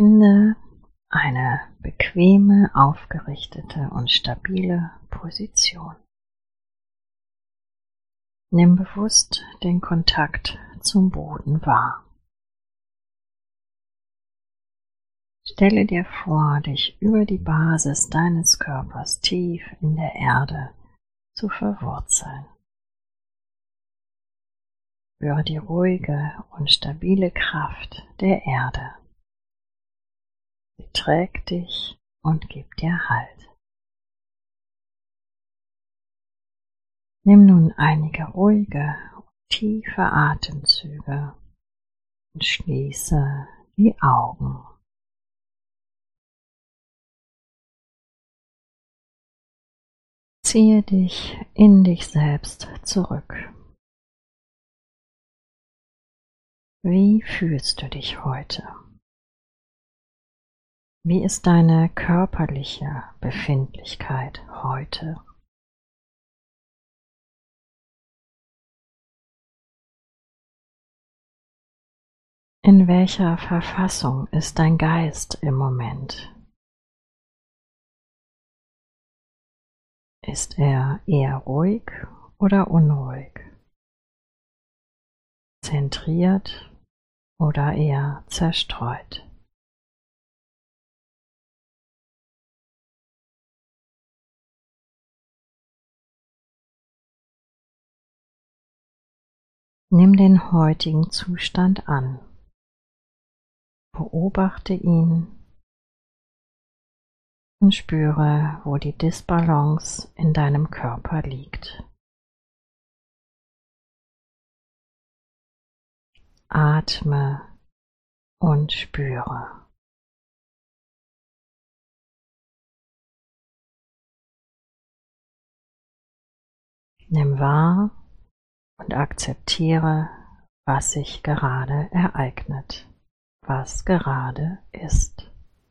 Finde eine bequeme, aufgerichtete und stabile Position. Nimm bewusst den Kontakt zum Boden wahr. Stelle dir vor, dich über die Basis deines Körpers tief in der Erde zu verwurzeln. Spüre die ruhige und stabile Kraft der Erde. Sie trägt dich und gibt dir Halt. Nimm nun einige ruhige und tiefe Atemzüge und schließe die Augen. Ziehe dich in dich selbst zurück. Wie fühlst du dich heute? Wie ist deine körperliche Befindlichkeit heute? In welcher Verfassung ist dein Geist im Moment? Ist er eher ruhig oder unruhig? Zentriert oder eher zerstreut? Nimm den heutigen Zustand an. Beobachte ihn und spüre, wo die Disbalance in deinem Körper liegt. Atme und spüre. Nimm wahr und akzeptiere, was sich gerade ereignet, was gerade ist.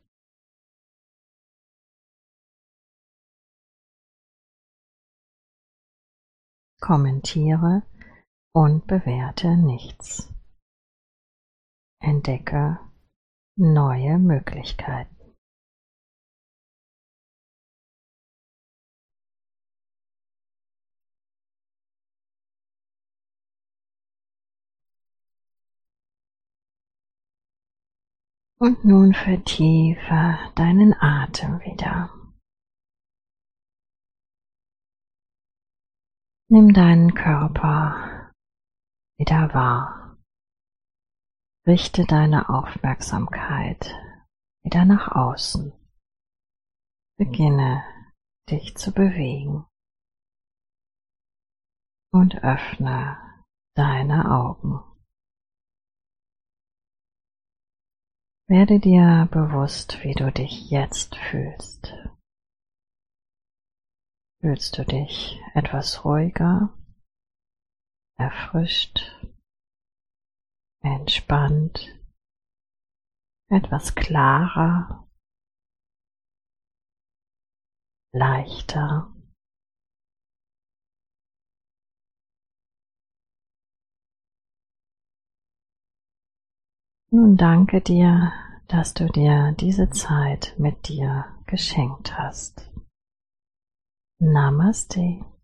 Kommentiere und bewerte nichts. Entdecke neue Möglichkeiten. Und nun vertiefe deinen Atem wieder. Nimm deinen Körper wieder wahr. Richte deine Aufmerksamkeit wieder nach außen. Beginne dich zu bewegen und öffne deine Augen. Werde dir bewusst, wie du dich jetzt fühlst. Fühlst du dich etwas ruhiger, erfrischt, entspannt, etwas klarer, leichter? Nun danke dir, dass du dir diese Zeit mit dir geschenkt hast. Namaste.